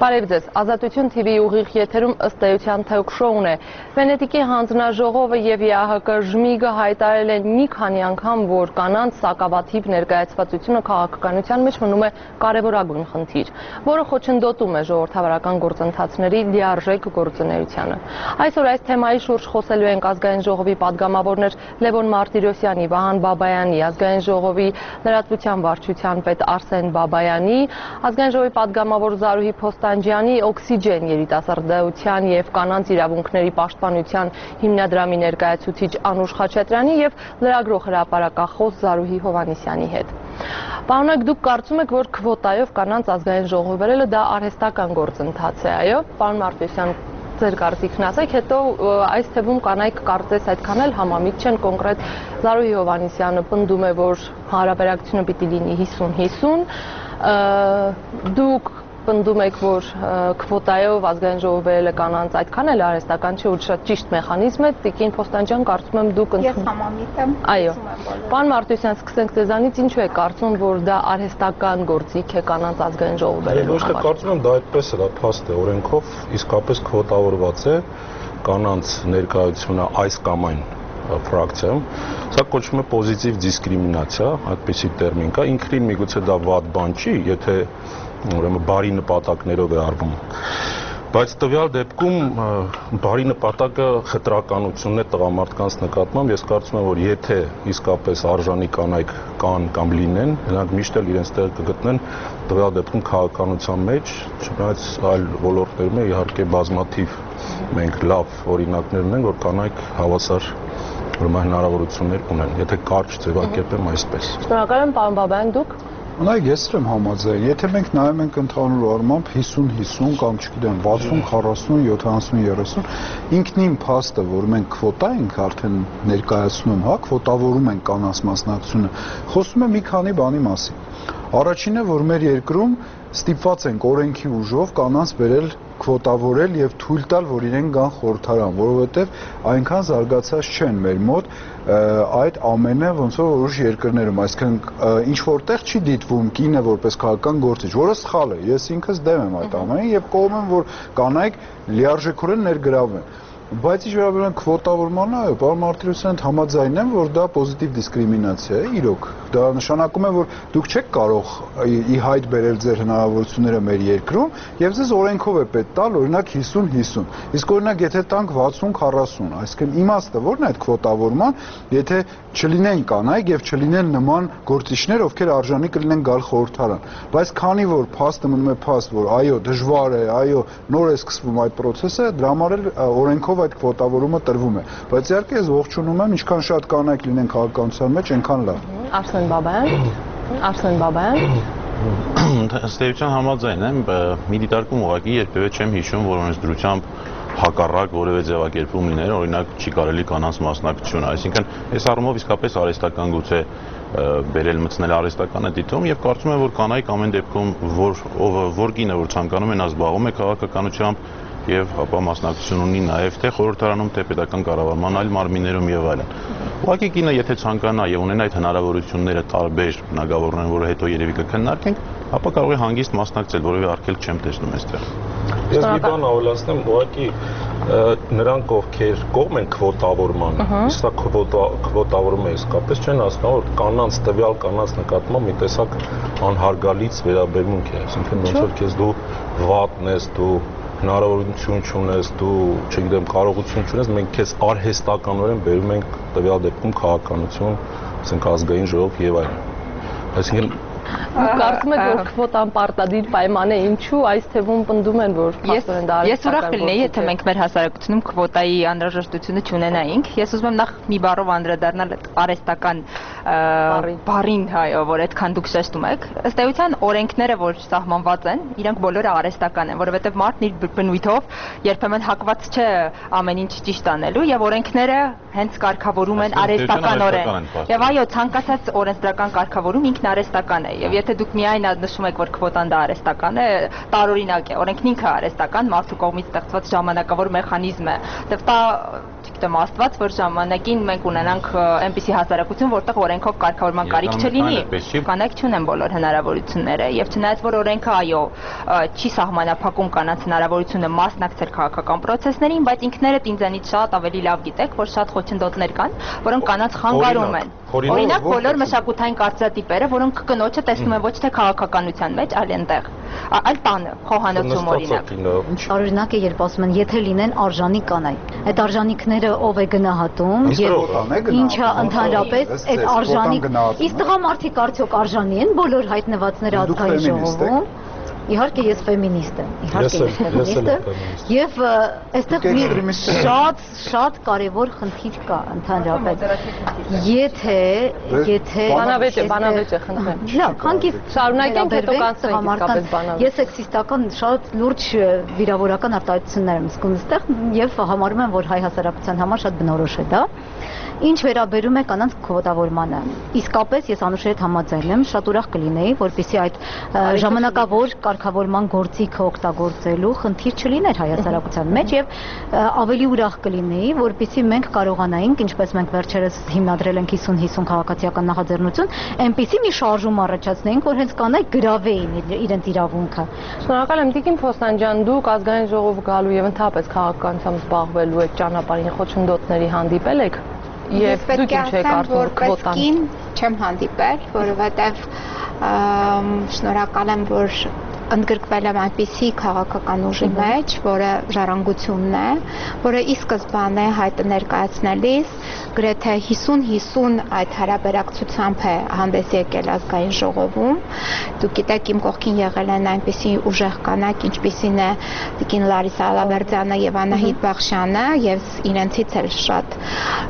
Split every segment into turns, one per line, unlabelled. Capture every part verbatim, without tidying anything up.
Բարև ձեզ, Ազատություն T V-ի ուղիղ եթերում ըստ էության թոք-շոուն է։ Վենետիկի հանձնաժողովը և Ե Ահ Կ Ժմիգը հայտարարել են մի քանի անգամ, որ կանանց սակավաթիվ ներկայացվածությունը քաղաքականության մեջ մնում է կարևորագույն խնդիր, որը խոչընդոտում է ժողովրդավարական գործընթացների լիարժեք գործունեությանը։ Այսօր այս թեմայի շուրջ խոսելու ենք Ազգային ժողովի падգամավորներ Լևոն Մարտիրոսյանի, Վահան Բաբայանի, Ազգային ժողովի լրատվության վարչության պետ Արսեն Բաբայանի, Ազգային ժողովի падգամավոր Զարուհի Փոստանջյանի, Օքսիջեն երիտասարդության և կանանց իրավունքների պաշտպանության հիմնադրամի ներկայացուցիչ Անուշ Խաչատրյանի և լրագրող հրապարակախոս Զարուհի Հովհաննիսյանի հետ։ Պարոնակ, դուք կարծում եք, որ քվոտայով կանանց ազգային ժողով բերելը դա արհեստական գործընթաց է, այո, պարոն Մարտիրոսյան, ձեր կարծիքն ասեք, հետո այս թվում կանայք կարծես այդքան էլ համամիտ չեն, կոնկրետ Զարուհի Հովհաննիսյանը պնդում է, որ հարաբերակցությունը պիտի լինի հիսուն հիսուն, դուք պնդում եք, որ քվոտայով ազգային ժողով բերելը կանանց այդքան էլ արհեստական չէ ու շատ ճիշտ մեխանիզմ է, Տիկին Փոստանջյան, կարծում եմ դուք
Ես համամիտ եմ։
Այո, պարոն Մարտիրոսյան, սկսենք ձեզանից, ինչու է կարծում, որ դա արհեստական գործիք է կանանց ազգային ժողով բերելու
համար։ Ոչ թե կարծում եմ, դա այդպես է, դա փաստ է, օրենքով իսկապես քվոտավորված է կանանց ներկայությունը այս կամ այն ֆրակցիայում, սա կոչվում է պոզիտիվ դիսկրիմինացիա, այդպիսի տերմին կա, ինքնին միգուցե դա վատ բան չի, եթե ուրեմն բարի նպատակներով է արվում, բայց տվյալ դեպքում բարի նպատակը խտրականությունն է տղամարդկանց նկատմամբ, ես կարծում եմ, որ եթե իսկապես արժանի կանայք կան կամ լինեն, նրանք միշտ էլ իրենց տեղը կգտնեն տվյալ դեպքում քաղաքականության մեջ, չնայած այլ ոլորտներում է իհարկե բազմաթիվ մենք լավ օրինակներ ունենք, որ կանայք հավասար հնարավորություններ ունեն, եթե կարճ ձևակերպեմ այսպես։
Շնորհակալ եմ, պարոն Բաբայան, դուք։
Ունայք ես եմ համաձայն, եթե մենք նայում ենք ընդհանուր առմամբ հիսուն հիսուն կամ չգիտեմ վաթսուն քառասուն յոթանասուն երեսուն, ինքնին փաստը, որ մենք քվոտա ենք արդեն ներկայացնում, հա, քվոտավորում ենք կանանց մասնակցությունը, խոսում է մի քանի բանի մասին։ Առաջինը, որ մեր երկրում ստիպված ենք օրենքի ուժով կանանց բերել քվոտավորել եւ թույլ տալ, որ իրեն գան խորհրդարան, որովհետեւ այնքան զարգացած չեն մեր մոտ այդ ամենը ոնց որ որոշ երկրներում, այսինքն ինչ որտեղ չի դիտվում կինը որպես քաղաքական գործիչ, որը սխալ է։ Ես ինքս դեմ եմ այդ ամենին եւ կողմ եմ, որ կանայք լիարժեքորեն ներգրավվեն։ Բայց ինչ վերաբերում է քվոտավորմանը, այո, պարոն Մարտիրոսյան, համաձայն եմ, որ դա պոզիտիվ դիսկրիմինացիա է, իրոք։ Դա նշանակում է, որ դուք չեք կարող ի հայտ բերել ձեր հնարավորությունները մեր երկրում, եւ ձեզ օրենքով է պետք տալ, օրինակ հիսուն հիսուն։ Իսկ օրինակ եթե տանք վաթսուն քառասուն, այսինքն իմաստը ո՞րն է այդ քվոտավորման, եթե չլինեն կանայք եւ չլինեն նման գործիչներ, ովքեր արժանի կլինեն գալ խորհրդարան։ Բայց քանի որ փաստը մնում է փաստ, որ այո, դժվար է, այո, նոր է սկսվում այդ process-ը, դրա համար էլ օրենքով այդ քվոտավորումը տրվում է, բայց իհարկե ես ողջունում եմ, ինչքան շատ կանայք լինեն քաղաքականության մեջ, այնքան լավ։
Արսեն Բաբայան, Արսեն Բաբայան։
Ըստ էության համաձայն եմ, մի դիտարկում ուղղակի երբևէ չեմ հիշում, որ օրենսդրությամբ հակառակ որևէ ձևակերպում լիներ, օրինակ չի կարելի կանանց մասնակցությունը, այսինքն այս առումով իսկապես արհեստական գուցե բերել մտցնել արհեստական է դիտում եւ կարծում եմ, որ կանայք ամեն դեպքում որ որ կինը որ ցանկանում են ազբաղում է քաղաքականությամբ եւ հապա մասնակցություն ունի նաեւ թե խորհրդարանում, թե պետական կառավարման այլ մարմիններում եւ այլն։ Ուղղակի կինը եթե ցանկանա եւ ունենա այդ հնարավորությունները տարբեր բնագավառներում, որը հետո երևի կքննարկենք, ապա կարող է հանգիստ մասնակցել, որովհետեւ արգելք չեմ տեսնում այստեղ։
Ես մի բան ավելացնեմ, ուղղակի նրանք ովքեր կողմ են քվոտավորման, իսկ քվոտավորումը իսկապես չեն հասկանում, որ կանանց տվյալ կանանց նկատմամբ մի տեսակ անհարգալից վերաբերմունք է, այսինքն ոնց որ քեզ դու վատն ես, դու հնարավորություն չունես, դու, չգիտեմ, կարողություն չունես, մենք քեզ արհեստականորեն բերում ենք տվյալ դեպքում քաղաքականություն, ասենք ազգային ժողով եւ այլն։ Այսինքն
Կարծում եք, որ քվոտան պարտադիր պայման է, ինչու այս թվում պնդում են, որ փաստորեն դա
Ես ուրախ կլինեի, եթե մենք մեր հասարակությունում քվոտայի անհրաժեշտությունը չունենայինք։ Ես ուզում եմ նախ մի բառով անդրադառնալ արհեստական բառին, այո, որ այդքան դուք շեշտում եք։ Ըստ էության օրենքները, որ սահմանված են, իրենք բոլորը արհեստական են, որովհետև մարդն իր բնույթով երբեմն հակված չէ ամեն ինչ ճիշտ անելու, եւ օրենքները հենց կարգավորում են արհեստականորեն։ Եվ այո, ցանկացած օրենսդրական կարգավորում ինքն արհեստական է։ Եվ եթե դուք միայն նշում եք, որ քվոտան դա արհեստական է, տարօրինակ է, օրենքն ինքը արհեստական, մարդու կողմից ստեղծված ժամանակավոր մեխանիզմ է։ Դեռ դա չգիտեմ, աստված, որ ժամանակին մենք ունենանք այնպիսի հասարակություն, որտեղ օրենքով կարգավորման կարիք չլինի, կանայք չունեն բոլոր հնարավորությունները, եւ չնայած որ օրենքը այո, չի սահմանափակում կանանց հնարավորությունը մասնակցել քաղաքական process-ներին, բայց ինքներդ ինձանից շատ ավելի լավ գիտեք, որ շատ խոչընդոտներ կան, որոնք կանանց խանգարում են։ Օրինակ, բոլոր մշակութային կարծրատիպերը, որոնք կնոջը տեսնում են ոչ թե քաղաքականության մեջ, այլ այնտեղ, այլ տանը, խոհանոցում օրինակ։
Օրինակ է, երբ ասում են, եթե լինեն արժանի կանայք, այդ արժանինքները ով է գնահատում եւ ինչա ընդհանրապես այդ արժանիք, իսկ տղամարդիկ արդյոք արժանի են բոլոր հայտնվածները ազգային ժողովում։ Իհարկե ես ֆեմինիստ եմ, իհարկե ես ֆեմինիստ եմ, եւ այստեղ մի շատ շատ կարեւոր խնդիր կա ընդհանրապես։ Եթե եթե
բանավեճ է, բանավեճ է, խնդրեմ։
Լավ, քանքից
շարունակենք, հետո կանցնենք իսկապես բանավեճ։
Ես սեքսիստական շատ լուրջ վիրավորական արտահայտություններ եմ զգում այստեղ եւ համարում եմ, որ հայ հասարակության համար շատ բնորոշ է դա։ Ինչ վերաբերում է կանանց քվոտավորմանը, իսկապես ես Անուշի հետ համաձայն եմ, շատ ուրախ կլինեի, որպեսզի այդ ժամանակավոր կարգավորման գործիքը օգտագործելու խնդիր չլիներ հայ հասարակության մեջ եւ ավելի ուրախ կլինեի, որպեսզի մենք կարողանայինք, ինչպես մենք վերջերս հիմնադրել ենք հիսուն հիսուն քաղաքացիական նախաձեռնություն, այնպիսի մի շարժում առաջացնեինք, որ հենց կանայք գրավեին իրենց իրավունքը։
Շնորհակալ եմ Տիկին Փոստան ջան, դուք ազգային ժողով գալու եւ ընդհանրապես քաղաքականությամբ զբաղվելու այդ ճանապարհին խոչընդոտների հանդիպել եք։ Ես պետք է ասեմ, որ
պետքին չեմ հանդիպել, որովհետև շնորհակալ եմ, որ ընդգրկվել եմ այնպիսի քաղաքական ուժի մեջ, որը ժառանգությունն է, որը ի սկզբանե հայտը ներկայացնելիս գրեթե հիսուն հիսուն այդ հարաբերակցությամբ է հանդես եկել ազգային ժողովում։ Դուք գիտեք, իմ կողքին եղել են այնպիսի ուժեղ կանայք, ինչպիսին է Տիկին Լարիսա Ալավերդյանը եւ Անահիտ Բախշյանը, եւ իրենցից էլ շատ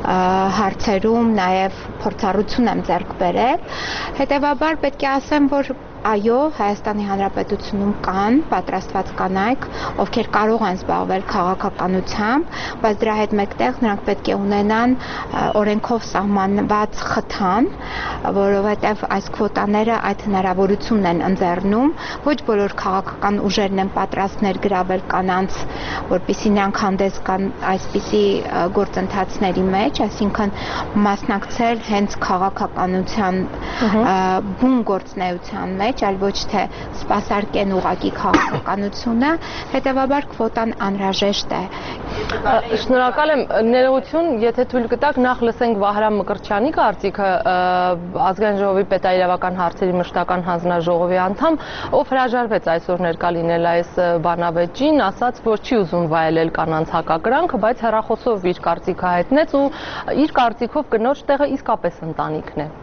հարցերում նաեւ փորձառություն եմ ձեռք բերել։ Հետևաբար պետք է ասեմ, որ այո, Հայաստանի Հանրապետությունում կան պատրաստված կանայք, ովքեր կարող են զբաղվել քաղաքականությամբ, բայց դրա հետ մեկտեղ նրանք պետք է ունենան օրենքով սահմանված խթան, որովհետև այս քվոտաները այդ հնարավորությունն են ընձեռնում, ոչ բոլոր քաղաքական ուժերն են պատրաստ ներգրավել կանանց, որպեսզի նրանք հանդես գան այսպիսի գործընթացների մեջ, այսինքն մասնակցել հենց քաղաքականության բուն գործնեության մեջ, այլ ոչ թե սպասարկեն ուղակի քաղաքականությունը, հետևաբար քվոտան անհրաժեշտ է։
Շնորհակալ եմ, ներողություն, եթե թույլ կտաք, նախ լսենք Վահրամ Մկրտչյանի կարծիքը, ազգային ժողովի պետաիրավական հարցերի մշտական հանձնաժողովի անդամ, ով հրաժարվեց այսօր ներկա լինել այս բանավեճին, ասաց, որ չի ուզում վայելել կանանց հակակրանքը, բայց հեռախոսով իր կարծիքը հայտնեց ու իր կարծիքով կնոջ տեղը իսկապես ընտանիքն է։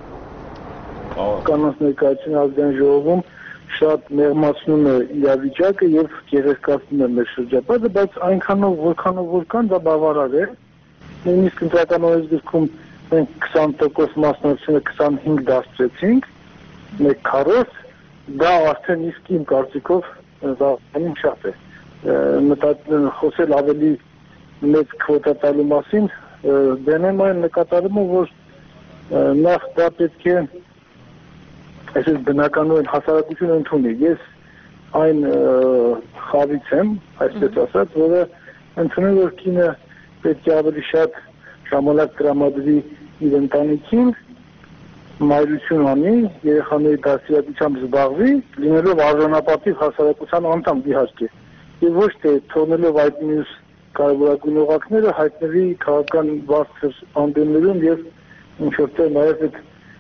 Կանանց ներկայությունը ազգային ժողովում շատ մեղմացնում է իրավիճակը եւ գեղեցկացնում է մեր շրջապատը, բայց այնքանով որքանով որ կան դա բավարար է։ Նույնիսկ ընտրական օրենսգրքում մենք քսան տոկոս մասնակցությունը քսանհինգ դարձրեցինք, մեկ քառորդ, դա արդեն իսկ իմ կարծիքով զարգանում շատ է։ Մտածել խոսել ավելի մեծ քվոտա տալու մասին, դենեմ այն նկատառումը, որ նախ դա պետք է այսպես բնականորեն հասարակությունը ընդունի։ Ես այն խավից եմ, այսպես ասած, որը ընդունում որ կինը պետք է ավելի շատ ժամանակ տրամադրի իր ընտանիքին, մայրություն անի, երեխաների դաստիարակությամբ զբաղվի, լինելով արժանապատիվ հասարակության անդամ իհարկե։ Եվ ոչ թե թողնելով այդ մյուս կարևորագույն օղակները հայտնվի քաղաքական բարձր անդամներում եւ ինչ որտեղ նաեւ այդ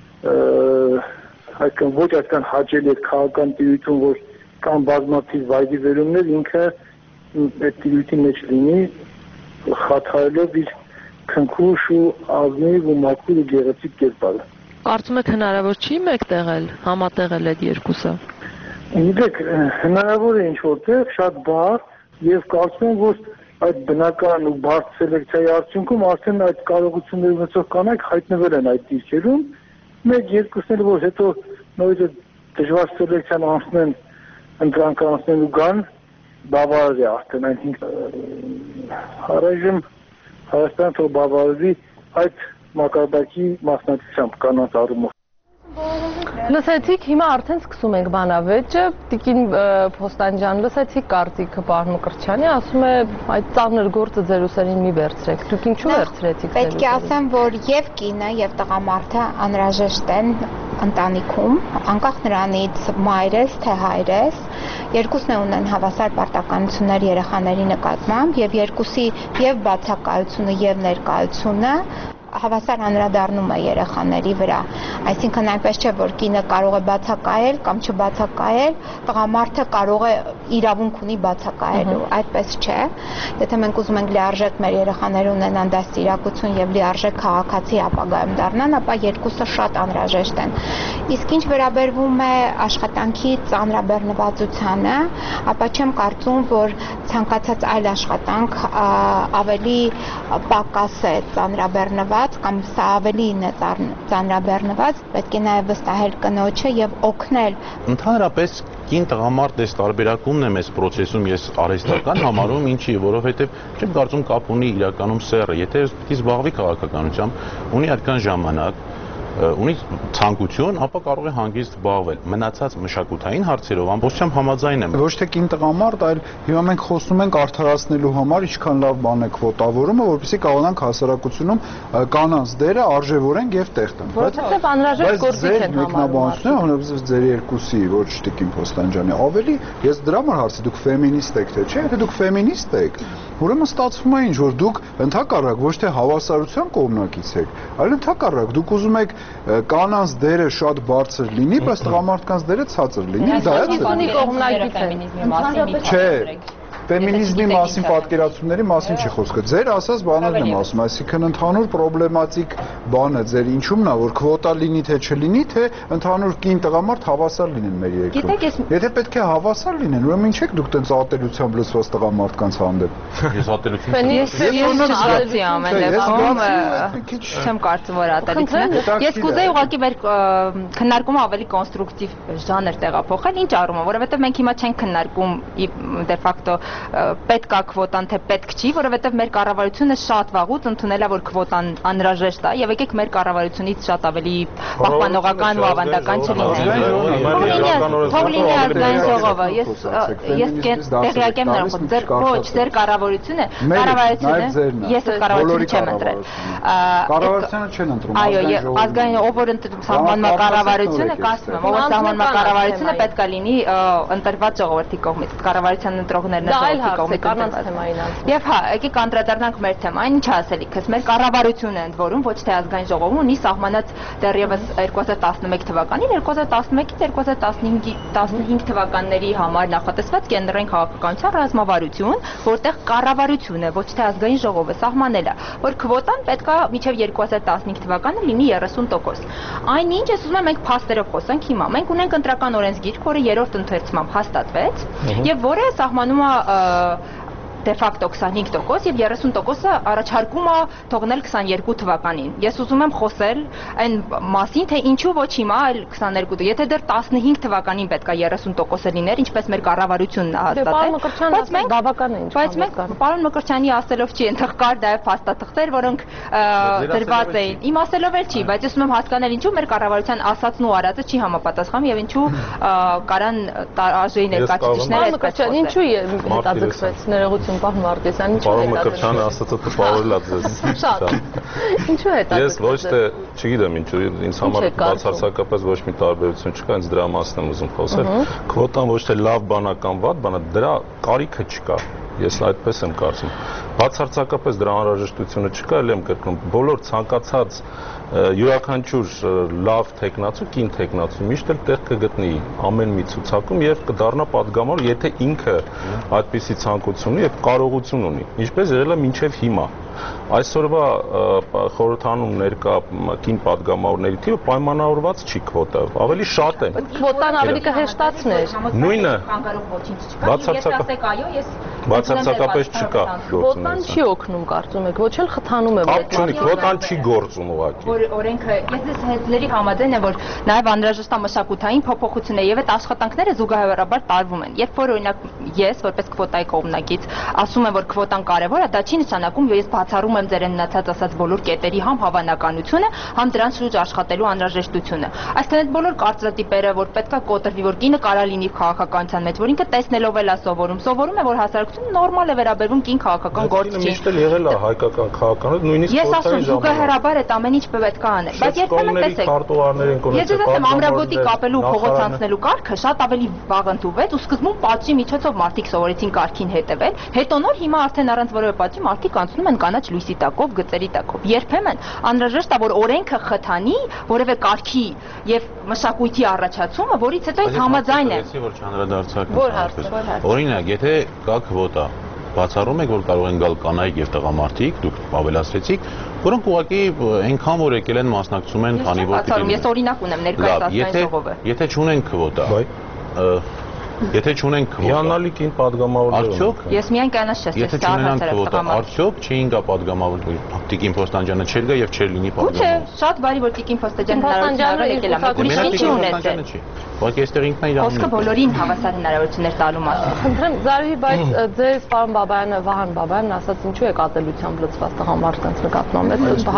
այդքան ոչ այդքան հաճելի է քաղաքական տիրույթում, որ կան բազմաթիվ վայրի վերումներ, ինքը այդ տիրույթի մեջ լինի, խաթարելով իր քնքուշ ու ազնիվ ու մաքուր ու գեղեցիկ կերպարը։
Կարծում եք հնարավոր չի մեկտեղել, համատեղել այդ երկուսը։
Գիտեք, հնարավոր է ինչ որտեղ շատ բարդ եւ կարծում եմ, որ այդ բնական ու բարդ սելեկցիայի արդյունքում արդեն այդ կարողությունները ունեցող կանայք հայտնվել են այդ դիրքերում, մեկ երկուսները, որ հետո նույնիսկ դժվար սելեկցիան անցնեն, ընտրանքը անցնեն ու գան, բավարար է արդեն այն առայժմ Հայաստանը թող բավարարվի այդ մակարդակի մասնակցությամբ կանանց առումով։
Լսեցիք, հիմա արդեն սկսում ենք բանավեճը, Տիկին Փոստան ջան, լսեցիք կարծիքը պարոն Մկրտչյանի, ասում է այդ ծանր գործը ձեր ուսերին մի վերցրեք։ Դուք ինչու վերցրեցիք ձեր
ուսերին։ Պետք է ասեմ, որ եւ կինը եւ տղամարդը անհրաժեշտ են ընտանիքում, անկախ նրանից մայրես թե հայրես, երկուսն է ունեն հավասար պարտականություններ երեխաների նկատմամբ եւ երկուսի եւ բացակայությունը եւ ներկայությունը հավասար անդրադառնում է երեխաների վրա, այսինքն այնպես չէ, որ կինը կարող է բացակայել կամ չբացակայել, տղամարդը կարող է իրավունք ունի բացակայելու, այդպես չէ։ Եթե մենք ուզում ենք լիարժեք մեր երեխաները ունենան դաստիարակություն եւ լիարժեք քաղաքացի ապագայում դառնան, ապա երկուսը շատ անհրաժեշտ են։ Իսկ ինչ վերաբերվում է աշխատանքի ծանրաբեռնվածությանը, ապա չեմ կարծում, որ ցանկացած այլ աշխատանք ավելի պակաս է ծանրաբեռնված կամ սա ավելին է ծանրաբեռնված, պետք է նաև վստահել կնոջը եւ օգնել։
Ընդհանրապես կին տղամարդ այս տարբերակումն է մեծ process-ում ես արհեստական համարում, ինչի, որովհետեւ չեմ կարծում կապ ունի իրականում սեռը, եթե պետք է զբաղվի քաղաքականությամբ, ունի այդքան ժամանակ, ունի ցանկություն, ապա կարող է հանգիստ զբաղվել։ Մնացած մշակութային հարցերով ամբողջությամբ համաձայն եմ։
Ոչ թե կին տղամարդ, այլ հիմա մենք խոսում ենք արդարացնելու համար ինչքան լավ բան է քվոտավորումը, որովհետեւ կարողանանք հասարակությունում կանանց դերը արժևորենք եւ տեղ տանք։
Որովհետեւ անհրաժեշտ գործիք են
համարվում։ Որովհետեւ ձեր երկուսի, ոչ Տիկին Փոստանջանի, ավելի ես դրա համար հարցի, դուք ֆեմինիստ եք թե չէ, եթե դուք ֆեմինիստ եք, ուրեմն ստացվում է ինչ որ դուք ընդհակառակ ոչ թե հավասարության կողմնակից եք, այլ ընդհակառակ դուք ուզում եք կանանց դերը շատ բարձր լինի, բայց տղամարդկանց դերը ցածր լինի, դա է
ֆեմինիզմի կողմնակից ֆեմինիզմի մասին։
Չէ, ֆեմինիզմի մասին պատկերացումների մասին չի խոսքը։ Ձեր ասած բաներն եմ ասում, այսինքն ընդհանուր պրոբլեմատիկ բանը ձեր ինչումն է, որ քվոտա լինի թե չլինի, թե ընդհանուր կին տղամարդ հավասար լինեն մեր երկրում։ Եթե պետք է հավասար լինեն, ուրեմն ինչ եք դուք տենց ատելությամբ լսված տղամարդկանց հանդեպ։
Ես ատելություն
չեմ կարծում, որ ատելությունը։ Ես կուզեի ուղղակի մեր քննարկումը ավելի կոնստրուկտիվ ժանր տեղափոխել, ինչ առումով, որովհետև մենք հիմա չենք քննարկում դե ֆակտո պետք է քվոտան թե պետք չի, որովհետև մեր կառավարությունը շատ վաղուց ընդունել է, որ քվոտան անհրաժեշտ է, եւ եկեք մեր կառավարությունից շատ ավելի պահպանողական ու ավանդական չլինենք։ Թող լինի ազգային ժողովը, ես ես տեղյակ եմ նրանց, ձեր ոչ, ձեր կառավարությունը, կառավարությունը, ես այդ կառավարությունը չեմ ընտրել։
Կառավարությունը չեն ընտրում,
այո, ազգային ով որ սահմանման կառավարությունը, կասում եմ, ով սահմանման կառավարությունը պետք է լինի ընտրված ժողովրդի կողմից, կառավարության ընտրողներն
Դա այլ հարց է, կանանց թեմային անցնում։
Եվ հա, եկեք անդրադառնանք մեր թեմային, ինչ ասելիքս, մեր կառավարությունը ընդ որում ոչ թե ազգային ժողովում ունի սահմանած դեռևս երկու հազար տասնմեկ թվականին, երկու հազար տասնմեկից երկու հազար տասնհինգ թվականների համար նախատեսված կենտրոնային քաղաքականության ռազմավարություն, որտեղ կառավարությունը ոչ թե ազգային ժողովը սահմանել է, որ քվոտան պետք է մինչև երկու հազար տասնհինգ թվականը լինի երեսուն տոկոս։ Այնինչ ես ուզում եմ մենք փաստերով խոսենք հիմա։ Մենք ունենք ընտրական օրենսգիրք, որը երրորդ ընթերցումով հաստատվեց, եւ որը սահմանում է դե ֆակտո քսանհինգ տոկոս եւ երեսուն տոկոսը առաջարկում է թողնել քսաներկու թվականին։ Ես ուզում եմ խոսել այն մասին, թե ինչու ոչ հիմա, այլ քսաներկու, եթե դեռ տասնհինգ թվականին պետք է երեսուն տոկոսը լիներ, ինչպես մեր կառավարությունն է հաստատել։
Բայց մենք բավական է ինչ։
Բայց մենք պարոն Մկրտչյանի ասելով չի, այնտեղ կար դա փաստաթղթեր, որոնք դրված էին։ Իմ ասելով էլ չի, բայց ես ուզում եմ հասկանալ ինչու մեր կառավարության ասածն ու արածը չի համապատասխանում եւ ինչու կարան արժեի ներկայացուցիչները այդպես խոսել։
Ինչու է հետաձգվեց ներողություն Պարոն Մարտիրոսյան, ինչու է
Պարոն Մկրտչյանը ասածը տպավորել է ձեզ։
Շատ։ Ինչու է հետաձգվել։
Ես ոչ թե, չգիտեմ ինչու, ինձ համար բացարձակապես ոչ մի տարբերություն չկա, ինձ դրա մասին եմ ուզում խոսել։ Քվոտան ոչ թե լավ բան է կամ վատ բան է, դրա կարիքը չկա։ Ես այդպես եմ կարծում։ Բացարձակապես դրա անհրաժեշտությունը չկա, ել եմ կրկնում, բոլոր ցանկացած յուրաքանչյուր լավ տեխնացու, կին տեխնացու միշտ էլ տեղ կգտնի ամեն մի ցուցակում եւ կդառնա падգամավոր, եթե ինքը այդպիսի ցանկություն ունի եւ կարողություն ունի, ինչպես եղել է մինչեւ հիմա։ Այսօրվա խորհրդանում ներկա կին падգամավորների թիվը պայմանավորված չի քվոտայով, ավելի շատ են։
Քվոտան ավելի կհեշտացներ։
Նույնը
բացարձակապես
չկա։
Քվոտան չի օգնում, կարծում եք, ոչ էլ խթանում է։
Քվոտան չի գործում ուղղակի։
Որ օրենքը, ես ես հետների համաձայն եմ, որ նաև անհրաժեշտ է մշակութային փոփոխություն է եւ այդ աշխատանքները զուգահեռաբար տարվում են։ Երբ որ օրինակ ես որպես քվոտայի կողմնակից ասում եմ, որ քվոտան կարևոր է, դա չի նշանակում, որ ես բացառում եմ ձեր մնացած ասած բոլոր կետերի համ հավանականությունը, համ դրանց շուրջ աշխատելու անհրաժեշտությունը։ Այսինքն այդ բոլոր կարծրատիպերը, որ պետքա կոտրվի, որ կինը կարա լինի քաղաքականության մեջ, որ ինքը տեսնելով էլ է սովորում, սովորում է, որ հասարակությունը նորմալ է վերաբերվում կին քաղաքական գործ չի։
Միշտ էլ եղել է հայկական քաղաքականություն, նույնիսկ
ես ասում զուգահեռաբար այդ ամեն ինչ պետք է անել, բայց երբեմն տեսեք, ես ասեմ ամրագոտի կապելու փողոց անցնելու կարգը շատ ավելի վաղ ընդունվեց ու սկզբում պատժի միջոցով մարդիկ սովորեցին կարգին հետևել, հետո նոր հիմա արդեն առանց որևէ պատժի մարդիկ անցնում են կանաչ լույսի տակով, գծերի տակով։ Երբեմն անհրաժեշտ է որ օրենքը խթանի որևէ կարգի եւ մշակույթի առաջացումը, որից հետո այդ համաձայն է։
Որ չանդրադարձակ։ Օրինակ, եթե կա քվոտա, բացառում եք, որ կարող են գալ կանայք եւ տղամարդիկ, դուք ավելացրեցիք, որոնք ուղղակի այնքան որ եկել են մասնակցում են, քանի որ
բացառում, ես օրինակ ունեմ ներկայացած այն ժողովը։
Եթե չունեն քվոտա, եթե չունենք քվոտա,
հիանալի կին падգամավորներ։
Արդյոք
ես միայն կանաչ չեմ,
եթե չունենանք քվոտա, արդյոք չէին գա падգամավոր Տիկին Փոստանջյանը չէր գա եւ չէր լինի падգամավոր։
Չէ, շատ բարի որ Տիկին Փոստանջյանը հնարավորություն եկել է, մեկ ուրիշ ինչ ունեցել։
Ուղղակի այստեղ ինքն է իր անունը։
Խոսքը բոլորին հավասար հնարավորություններ տալու մասին։
Խնդրեմ, Զարուհի, բայց ձեր պարոն Բաբայանը, Վահան Բաբայանն ասաց, ինչու եք ատելությամբ լծված տղամարդկանց նկատմամբ, այդ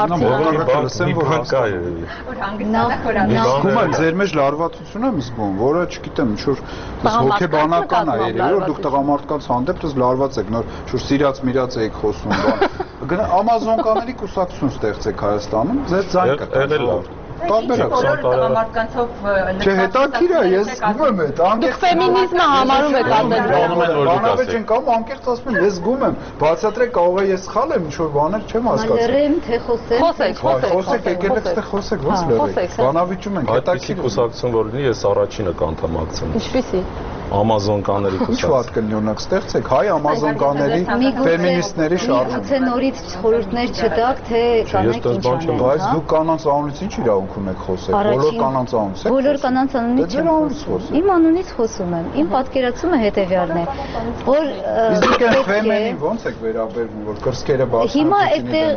Զգում եմ
հարցին
ձեր մեջ լարվածություն եմ զգում, որը չգիտեմ, ինչ որ հոգեբանական է երևի, որ դուք տղամարդկանց հանդեպ դες լարված եք, նոր ինչ որ սիրած միրած եք խոսում, բան։ Ամազոնկաների կուսակցություն ստեղծեք Հայաստանում, ձեր ձայն կտա։ Տարբերակ
տղամարդկանցով
Չէ, հետաքրքիր է, ես զգում եմ այդ,
անկեղծ ֆեմինիզմը համարում եք ատելություն։
Բանավեճ են կամ անկեղծ ասում եմ, ես զգում եմ, բացատրեք կարող է ես սխալ եմ, ինչ որ բաներ չեմ հասկացել։
Լրեմ թե խոսեմ։
Խոսեք, խոսեք։
Խոսեք, եկել եք այստեղ խոսեք, ո՞նց լրեք։ Բանավիճում ենք,
հետաքրքիր կուսակցություն որ լինի, ես առաջինը կանդամակցեմ։
Ինչպիսի։
Ամազոնկաների
Ինչ վատ կլինի օրինակ ստեղծեք հայ ամազոնկաների ֆեմինիստների շարժում։
Գուցե նորից խորհուրդներ չտաք, թե կանայք ինչ անեն։
Բայց դուք կանանց անունից ինչ իրավունք ունեք խոսել։ Բոլոր կանանց անունից եք։
Բոլոր կանանց անունից չեմ խոսում։ Իմ անունից խոսում եմ։ Իմ պատկերացումը հետևյալն է, որ
իսկ այն ֆեմինին ո՞նց եք վերաբերվում, որ կրսկերը բաց։
Հիմա այդտեղ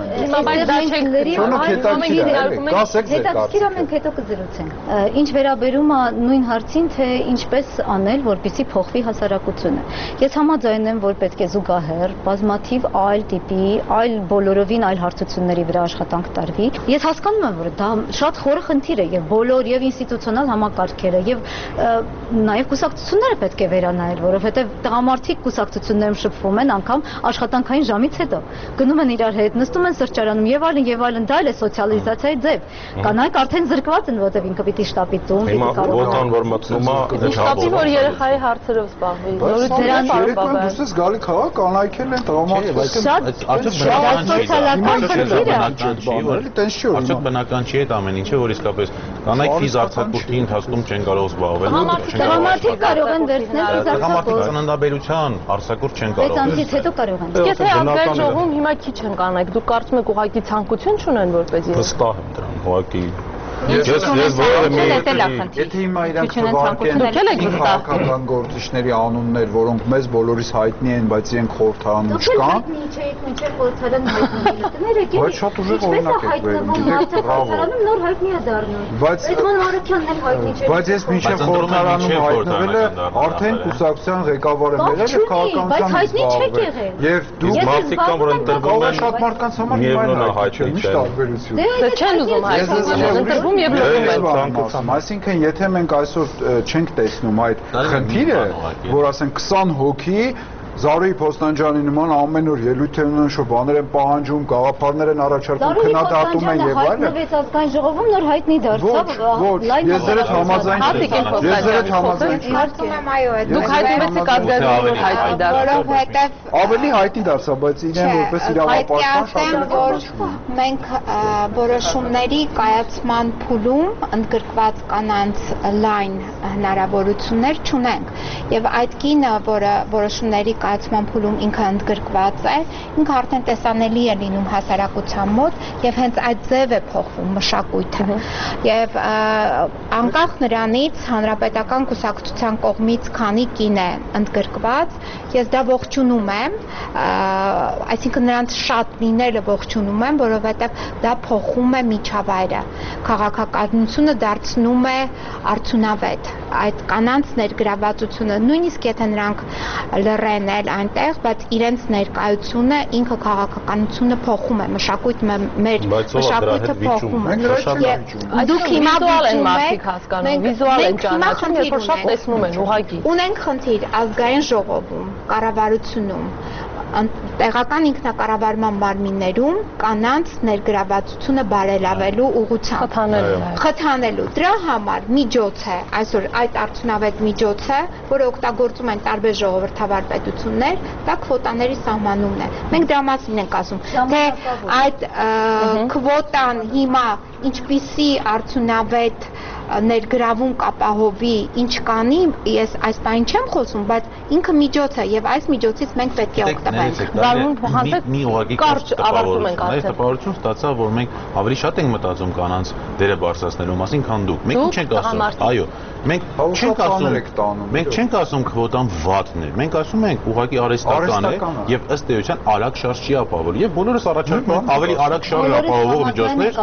հետաքրքիր է, մենք հետո կզրուցենք։ Ինչ վերաբերում է նույն հարցին, թե ինչպես անել, որպեսզի փոխվի հասարակությունը։ Ես համաձայն եմ, որ պետք է զուգահեռ բազմաթիվ այլ տիպի, այլ բոլորովին այլ հարցությունների վրա աշխատանք տարվի։ Ես հասկանում եմ, որ դա շատ խորը խնդիր է եւ բոլոր եւ ինստիտուցիոնալ համակարգերը եւ նաեւ կուսակցությունները պետք է վերանայել, որովհետեւ տղամարդիկ կուսակցություններում շփվում են անգամ աշխատանքային ժամից հետո։ Գնում են իրար հետ, նստում են սրճարանում եւ այլն եւ այլն, դա էլ է սոցիալիզացիայի ձև։ Կանայք արդեն զրկված են, որովհետեւ ինքը պիտի շտապի տուն, պիտի
կարող։ Հիմա ոտան որ մտնում է,
շտապի որ երեխայի հարցերով զբաղվի։ Նորից դրան
բարբաբան։ Դուք ես գալի քաղաք, կանայք են տղամարդիկ։
Շատ
արդյոք
բնական
չի այդ ամեն ինչը, որ իսկապես կանայք ֆիզ արձակուրդի ընթացքում չեն կարող զբաղվել։
Տղամարդիկ կարող են վերցնել ֆիզ
արձակուրդ։ Ծննդաբերության արձակուրդ չեն կարող։
վեց ամսից հետո կարող են։
Եթե ազգային ժողովում հիմա քիչ են կանայք, դուք կարծում եք ուղղակի ցանկություն չունեն որպեսզի։
Վստահ եմ դրան, ուղղակի
Ես ես որը մի
Եթե հիմա իրանք թվարկեն քաղաքական գործիչների անուններ, որոնք մեզ բոլորիս հայտնի են, բայց իրենք խորհրդարանում չկան։ Բայց շատ ուժեղ օրինակ եք բերում, գիտեք, բրավո։
Նոր հայտնի է դառնում։
Բայց
Էդմոն Մարուկյանն էլ հայտնի չէ։
Բայց ես մինչև խորհրդարանում հայտնվել է, արդեն կուսակցության ղեկավար եմ եղել եւ քաղաքականությամբ զբաղվել։ Եվ դուք
մարդիկ կան, որ ընտրվում են
շատ մարդկանց համար միայն հայտնի չէ, տարբերություն։
Դե չեն ուզում հայտնի եւ լրում են։
Այսինքն, եթե մենք այսօր չենք տեսնում այդ խնդիրը, որ ասենք քսան հոգի Զարուհի Փոստանջյանի նման ամեն օր ելույթ են ունենում, շո բաներ են պահանջում, գաղափարներ են առաջարկում, քննադատում են եւ այլն։
Հայտնվեց ազգային ժողովում, նոր հայտնի դարձավ։
Ոչ, ես ձեր հետ համաձայն չեմ։ Ես ձեր հետ համաձայն չեմ։
Կարծում եմ այո, այդ
Դուք հայտնվեցիք ազգային ժողովում հայտնի դարձավ։
որովհետև
Ավելի հայտնի դարձավ, բայց իրեն որպես իրավապաշտպան շատ
որ մենք որոշումների կայացման փուլում ընդգրկված կանանց լայն հնարավորություններ չունենք եւ այդ կինը, որը որոշումների կայացման փուլում ինքը ընդգրկված է, ինքը արդեն տեսանելի է լինում հասարակության մոտ եւ հենց այդ ձև է փոխվում մշակույթը։ Եվ անկախ նրանից հանրապետական կուսակցության կողմից քանի կին է ընդգրկված, ես դա ողջունում եմ, այսինքն նրանց շատ լինելը ողջունում եմ, որովհետեւ դա փոխում է միջավայրը, քաղաքականությունը դարձնում է արդյունավետ, այդ կանանց ներգրավվածությունը, նույնիսկ եթե նրանք լռեն լինել այնտեղ, բայց իրենց ներկայությունը ինքը քաղաքականությունը փոխում է, մշակույթը մեր մշակույթը փոխում է։ Դուք հիմա
վիզուալ են հասկանում, վիզուալ են ճանաչում, երբ որ շատ տեսնում են ուղղակի։
Ունենք խնդիր ազգային ժողովում, կառավարությունում, տեղական ինքնակառավարման մարմիններում կանանց ներգրավվածությունը բարելավելու ուղղությամբ խթանելու դրա համար միջոց է այսօր այդ արդյունավետ միջոց է, որը օգտագործում են տարբեր ժողովրդավար պետություններ, դա քվոտաների սահմանումն է։ Մենք դրա մասին ենք ասում, թե այդ քվոտան հիմա ինչպիսի արդյունավետ ներգրավում կապահովի, ինչ կանի, ես այս բանին չեմ խոսում, բայց ինքը միջոց է եւ այս միջոցից մենք պետք է օգտվենք։
Մի ուղղակի կարճ ավարտում ենք արդեն։ Այս տպավորություն ստացա, որ մենք ավելի շատ ենք մտածում կանանց դերը բարձրացնելու մասին, քան դուք։ Մենք ինչ ենք ասում։ Այո, մենք չենք ասում, մենք չենք ասում քվոտան վատն է։ Մենք ասում ենք ուղղակի արհեստական է եւ ըստ էության արագ շարժ չի ապահովել եւ բոլորս առաջարկում են ավելի արագ շարժ ապահովող միջոցներ։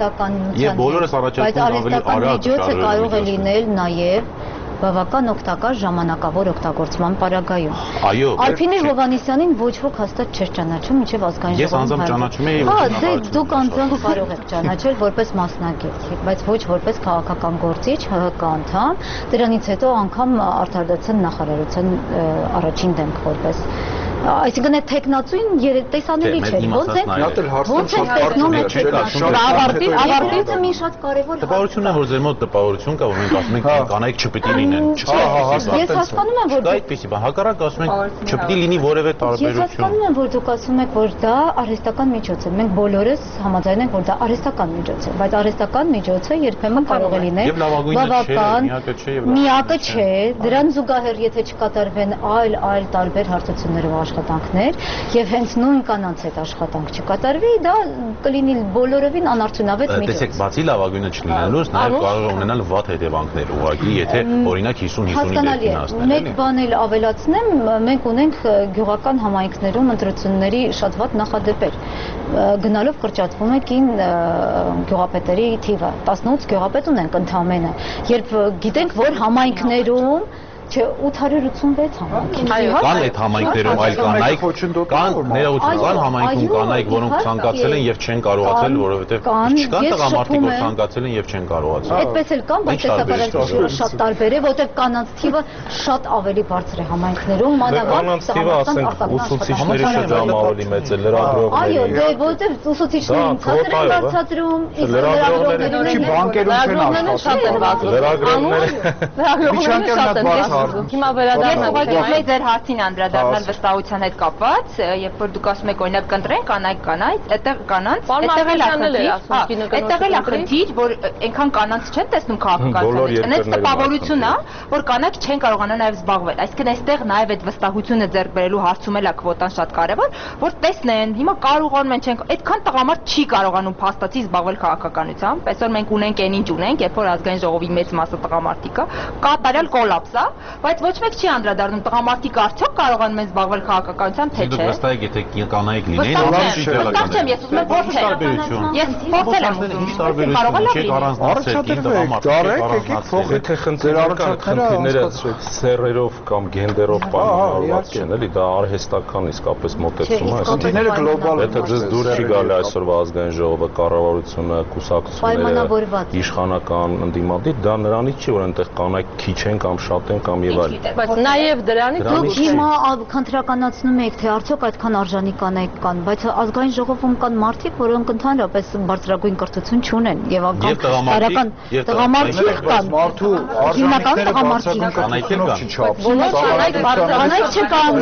Եվ բոլորս առաջարկում են ավելի արագ
կարող է լինել նաև բավական օգտակար ժամանակավոր օգտագործման պարագայում։
Այո,
Ալփինե Հովհաննիսյանին ոչ ոք հաստատ չէր ճանաչում մինչև ազգային ժողովում։
Ես անձամբ ճանաչում եի։
Հա, դե դուք անձամբ կարող եք ճանաչել որպես մասնագետ, բայց ոչ որպես քաղաքական գործիչ, ՀՀԿ անդամ, դրանից հետո անգամ արտարդացան նախարարության առաջին դեմք որպես Այսինքն այդ տեխնացույն տեսանելի չէ։ Ոնց է։
Նա էլ հարցում
շատ տեսնում եք շատ ավարտի, ավարտիցը մի շատ կարևոր
տպավորությունն է, որ ձեր մոտ տպավորություն կա, որ մենք ասում ենք կանայք չպետք է լինեն։
Ես հասկանում եմ, որ
դա այդպեսի բան, հակառակ ասում ենք չպետք է լինի որևէ տարբերություն։
Ես հասկանում եմ, որ դուք ասում եք, որ դա արհեստական միջոց է։ Մենք բոլորս համաձայն ենք, որ դա արհեստական միջոց է, բայց արհեստական միջոցը երբեմն կարող է լինել բավական միակը չէ, դրան զուգահեռ եթե չկատարվեն այլ այլ տարբեր հարցություններով աշխատանքներ եւ հենց նույն կանանց հետ աշխատանք չկատարվի, դա կլինի բոլորովին անարդյունավետ միջոց։
Տեսեք, բացի լավագույնը չլինելուց, նաեւ կարող է ունենալ վատ հետևանքներ, ուղղակի, եթե օրինակ հիսուն հիսունի դեպքին հասնել։
Մեկ բան էլ ավելացնեմ, մենք ունենք գյուղական համայնքներում ընտրությունների շատ վատ նախադեպեր։ Գնալով կրճատվում է կին գյուղապետերի թիվը։ տասնութ գյուղապետ ունենք ընդամենը։ Երբ գիտենք, որ համայնքներում Չէ, ութ հարյուր ութսունվեց համայնք։
Կան այդ համայնքներում այլ կանայք, կան ներողություն, կան համայնքում կանայք, որոնք ցանկացել են եւ չեն կարողացել, որովհետեւ չկան տղամարդիկ, որ ցանկացել են եւ չեն կարողացել։
Այդպես էլ կան, բայց տեսակարարությունը շատ տարբեր է, որովհետեւ կանանց թիվը շատ ավելի բարձր է համայնքներում, մանավանդ
տղամարդկանց ուսուցիչների շրջանը ավելի մեծ է, լրագրողների։
Այո, դե որովհետեւ ուսուցիչներին ցածր են բարձրացրում, իսկ լրագրողներին
բանկերում չեն աշխատում։
Լրագրողները Հիմա վերադառնանք
ուղղակի ձեր հարցին անդրադառնալ վստահության հետ կապված, երբ որ դուք ասում եք օրինակ կընտրեն կանայք կանայց, այդտեղ կանանց, այդտեղ էլ է այդտեղ էլ է խնդիր, որ այնքան կանանց չեն տեսնում քաղաքականության մեջ, այնց տպավորություն է, որ կանայք չեն կարողանա նաև զբաղվել, այսինքն այստեղ նաև այդ վստահությունը ձեռք բերելու հարցում էլ է քվոտան շատ կարևոր, որ տեսնեն, հիմա կարողանում են չեն, այդքան տղամարդ չի կարողանում փաստացի զբաղվել քաղաքականությամբ, այսօր մենք ունենք այն ինչ ունենք, երբ որ ազգային ժողովի մեծ մասը տղամարդիկ է, կատարյալ կոլապս է, բայց ոչ մեկ չի անդրադառնում տղամարդիկ արդյոք կարողանում են զբաղվել քաղաքականությամբ թե չէ։
Դուք վստահ եք, եթե կանայք լինեն,
վստահ չեմ, ես ուզում եմ փորձել։ Ես փորձել եմ ուզում։
Ինչ տարբերություն չի առանձնացել տղամարդիկ։
Դարեք, եկեք փոխեք
թե խնդիրները սերերով կամ գենդերով պայմանավորված չեն, էլի դա արհեստական իսկապես մոտեցում է,
խնդիրները գլոբալ
Եթե ձեզ դուր չի գալի այսօրվա ազգային ժողովը, կառավարությունը, կուսակցությունները, իշխանական ընդդիմադիր, դա նրանից չի, որ այնտեղ կանայք քիչ են կամ շատ են կամ եւ այլն։
Բայց նաեւ դրանից
դուք հիմա քննարկականացնում եք, թե արդյոք այդքան արժանի կանայք կան, բայց ազգային ժողովում կան մարդիկ, որոնք ընդհանրապես բարձրագույն կրթություն չունեն եւ անգամ տարական տղամարդիկ կան։
Մարդու
հիմնական տղամարդիկ
կանայք կան։
կանայք չկան,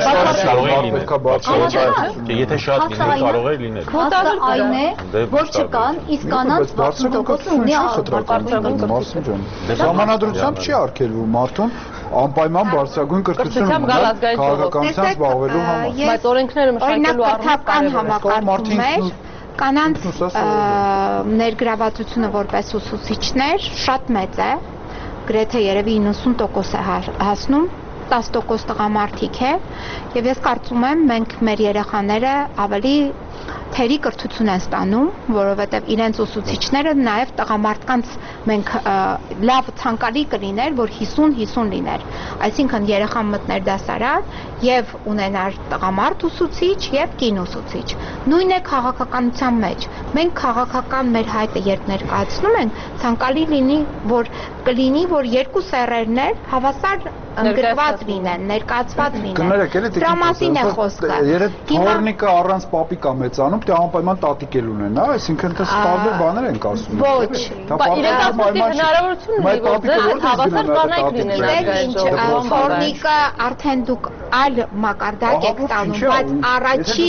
Եթե շատ լինեն, կարող է լինել։
Քվոտան այն է, որ չկան, իսկ կանանց վաթսուն տոկոսը ունի
Մասում ջան։ Ժամանադրությամբ չի արգելվում մարդուն անպայման բարձրագույն կրթություն ունենալ քաղաքականությամբ զբաղվելու համար։
Բայց օրենքները մշակելու
առումով կարևոր է։ Կանանց ներգրավվածությունը որպես ուսուցիչներ շատ մեծ է, գրեթե երևի իննսուն տոկոս է հասնում, տասը տոկոս տղամարդիկ է եւ ես կարծում եմ մենք մեր երեխաները ավելի թերի կրթություն են ստանում, որովհետև իրենց ուսուցիչները նաև տղամարդկանց մենք լավ ցանկալի կլիներ, որ հիսուն հիսուն լիներ, այսինքն երեխան մտներ դասարան եւ ունենար տղամարդ ուսուցիչ եւ կին ուսուցիչ։ Նույնն է քաղաքականության մեջ։ Մենք քաղաքական մեր հայտը երբ ներկայացնում ենք, ցանկալի լինի, որ կլինի, որ երկու սեռերներ հավասար ընդգրկված լինեն, ներկայացված լինեն։ Դրա մասին է խոսքը։
Երբ թորնիկը առանց պապիկա մեծանում, դե անպայման տատիկ էլ ունենա, այսինքն դա տարբեր բաներ են ասում։
Ոչ,
իրականացի հնարավորություն ունի, որ ձեր հավասար կանայք լինեն։
Թորնիկը արդեն դուք այլ մակարդակ եք տանում, բայց առաջի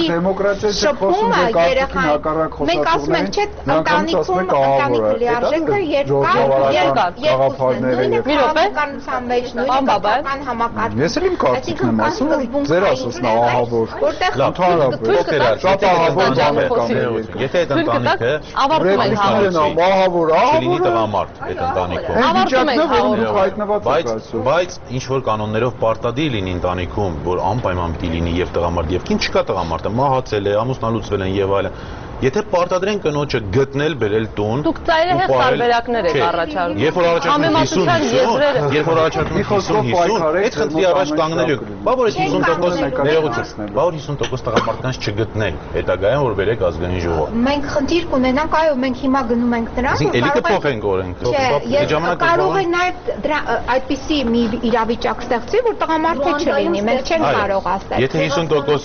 շփումը երեխային, մենք ասում ենք, չէ, ընտանիքում ընտանիքը լիարժեքը երկար, երկուսն են, նույնը քաղաքականության մեջ, նույնը քաղաքական համակարգում։
Ես էլ իմ կարծիքն եմ ասում, ձեր ասածն է ահավոր։
Որտեղ
շատ ահավոր
եթե այդ ընտանիքը
ավարտում են
հավատում, ահավոր,
չլինի
ահավոր
տղամարդ այդ ընտանիքում։
Ավարտում են
հավատում հայտնված է
Բայց
այսօր։
բայց ինչ որ կանոններով պարտադիր լինի ընտանիքում, որ անպայման պիտի լինի եւ տղամարդ եւ կին, չկա տղամարդը, մահացել է, ամուսնալուծվել են եւ այլն։ Եթե պարտադրեն կնոջը գտնել, բերել տուն,
դուք ծայրահեղ տարբերակներ եք առաջարկում։
Երբ որ առաջարկում հիսուն հիսուն, երբ որ առաջարկում հիսուն հիսուն, այդ խնդրի առաջ կանգնելու եք։ Բա որ հիսուն տոկոս ներողություն, բա որ հիսուն տոկոս տղամարդկանց չգտնենք, հետագայում որ բերեք ազգային ժողով։
Մենք խնդիր կունենանք, այո, մենք հիմա գնում ենք դրան,
որ էլի կփոխենք օրենքը։
Չէ, կարող է նաև դրա այդպիսի մի իրավիճակ ստեղծի, որ տղամարդը չլինի, մենք չենք կարող ասել։
Եթե հիսուն տոկոս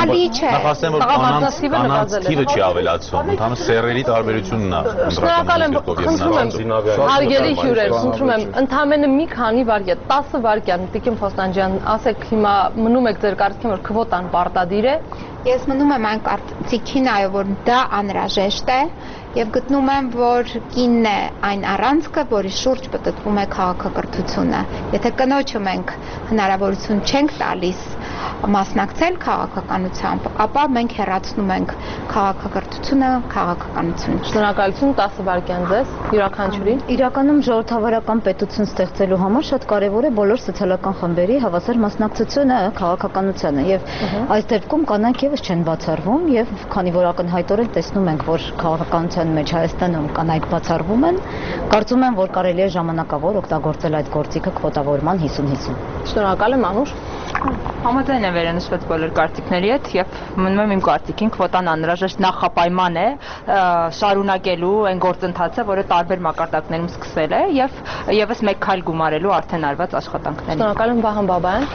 նախասեմ որ կանանց թիվը չի ավելացվում, ընդհանուր սեռերի տարբերությունն է
Շնորհակալ եմ, խնդրում եմ, հարգելի հյուրեր, խնդրում եմ, ընդամենը մի քանի վայրկյան, տասը վայրկյան, Տիկին Ֆոստանջյան, ասեք հիմա մնում եք ձեր կարծիքին, որ քվոտան պարտադիր է։
Ես մնում եմ այն կարծիքին, այո, որ դա անհրաժեշտ է եւ գտնում եմ, որ կինն է այն առանցքը, որի շուրջ պտտվում է քաղաքակրթությունը։ Եթե կնոջը մենք հնարավորություն չենք տալիս մասնակցել քաղաքականությամբ, ապա մենք հեռացնում ենք քաղաքակրթությունը, քաղաքականությունից։
Շնորհակալություն, տասը վայրկյան ձեզ, յուրաքանչյուրին։
Իրականում ժողովրդավարական պետություն ստեղծելու համար շատ կարևոր է բոլոր սոցիալական խմբերի հավասար մասնակցությունը քաղաքականությանը եւ այս դեպքում կանայք եւս չեն բացառվում եւ քանի որ ակնհայտորեն տեսնում ենք, որ քաղաքականության մեջ Հայաստանում կանայք բացառվում են, կարծում եմ, որ կարելի է ժամանակավոր օգտագործել այդ գործիքը քվոտավորման հիսուն հիսուն։
Շնորհակալ եմ, Անուշ։
Համաձայն եմ վերանշված բոլոր կարծիքների հետ եւ մնում եմ իմ կարծիքին քվոտան անհրաժեշտ նախապայման է շարունակելու այն գործընթացը, որը տարբեր մակարդակներում սկսել է եւ եւս մեկ քայլ գումարելու արդեն արված աշխատանքներին։
Շնորհակալ եմ, Վահան Բաբայան։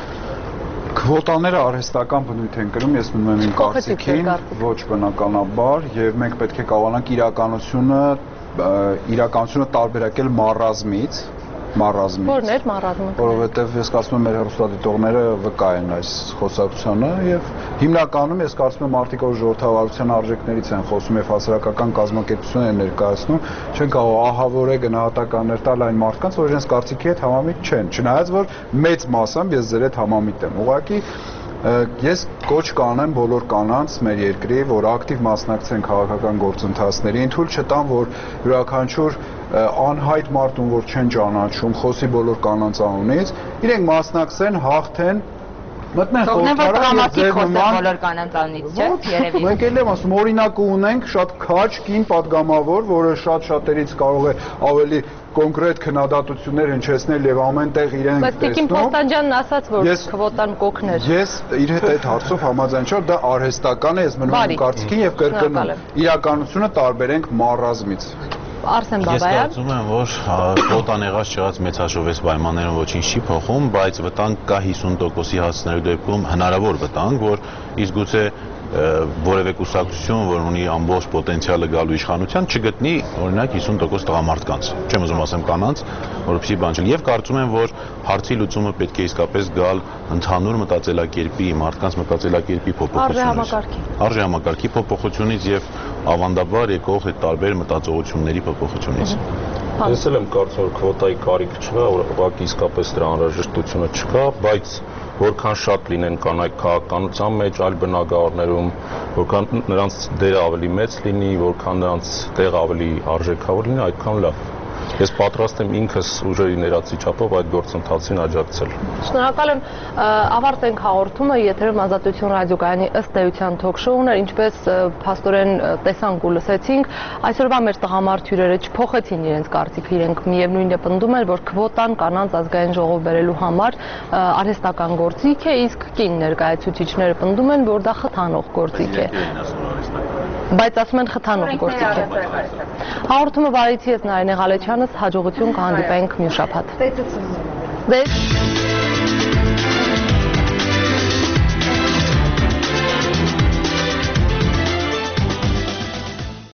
Քվոտաները արհեստական բնույթ են կրում, ես մնում եմ իմ կարծիքին, ոչ բնականաբար եւ մենք պետք է կարողանանք իրականությունը իրականությունը տարբերակել մառազմից մառազմից։
Որն էր մառազմը։
Որովհետև ես կարծում եմ մեր հեռուստադիտողները վկա են այս խոսակցությանը եւ հիմնականում ես կարծում եմ մարդիկ որ ժողովրդավարության արժեքներից են խոսում եւ հասարակական կազմակերպություն են ներկայացնում, չեն կարող ահավոր է գնահատականներ տալ այն մարդկանց, որ իրենց կարծիքի հետ համամիտ չեն, չնայած որ մեծ մասամբ ես ձեր հետ համամիտ եմ։ Ուղղակի ես կոչ կանեմ բոլոր կանանց մեր երկրի, որ ակտիվ մասնակցեն քաղաքական գործընթացներին, թույլ չտան, որ յուրաքանչյուր անհայտ մարդուն, որ չեն ճանաչում, խոսի բոլոր կանանց անունից, իրենք մասնակցեն, հաղթեն, մտնեն խորհրդարան եւ ձևնման
բոլոր կանանց անունից, չէ՞, երևի։
Մենք էլ եմ ասում, օրինակը ունենք շատ քաջ կին падգամավոր, որը շատ շատերից կարող է ավելի կոնկրետ քննադատություններ հնչեցնել եւ ամենտեղ իրեն
տեսնում։ Բայց Տիկին Ֆոստանջյանն ասաց, որ քվոտան կօգներ։
Ես իր հետ այդ հարցով համաձայն չեմ, դա արհեստական է, ես մնում եմ կարծիքին եւ կրկնում։ Իրականությունը տարբերենք մառազմից։
Արսեն Բաբայան։
Ես կարծում եմ, որ քվոտան եղած չեղած մեծ հաշվով պայմաններում ոչինչ չի փոխում, բայց վտանգ կա հիսուն տոկոսի հասցնելու դեպքում հնարավոր վտանգ, որ իսկ գուցե որևէ կուսակցություն, որ ունի ամբողջ պոտենցիալը գալու իշխանության, չգտնի օրինակ հիսուն տոկոս տղամարդկանց, չեմ ուզում ասեմ կանանց, որովհետեւ բան չէ։ Եվ կարծում եմ, որ հարցի լուծումը պետք է իսկապես գալ ընդհանուր մտածելակերպի, մարդկանց մտածելակերպի փոփոխությունից։ Արժե համակարգի փոփոխությունից եւ ավանդաբար եկող այդ տարբեր մտածողությունների փոփոխությունից։
Ես էլ եմ կարծում, որ քվոտայի կարիք չկա, ուղղակի իսկապես դրա անհրաժեշտությունը չկա, բայց որքան շատ լինեն կանայք քաղաքականության մեջ, այլ բնակավարներում, որքան նրանց դերը ավելի մեծ լինի, որքան նրանց տեղը ավելի արժեքավոր լինի, այդքան լավ։ Ես պատրաստ եմ ինքս ուժերի ներածի չափով այդ գործընթացին աջակցել։
Շնորհակալ եմ, ավարտենք հաղորդումը, եթերում Ազատություն ռադիոկայանի ըստ էության թոք-շոուն էր, ինչպես փաստորեն տեսանք ու լսեցինք, այսօրվա մեր տղամարդ հյուրերը չփոխեցին իրենց կարծիքը, իրենք միևնույնն է պնդում են, որ քվոտան կանանց ազգային ժողով բերելու համար արհեստական գործիք է, իսկ կին ներկայացուցիչները պնդում են, որ դա խթանող գործիք է։ Բայց ասում են խթանող գործիք է։ Հաղորդումը վարեցի ես Նարինե Ղալեչյանս, հաջողություն կհանդիպենք մյուս շաբաթ։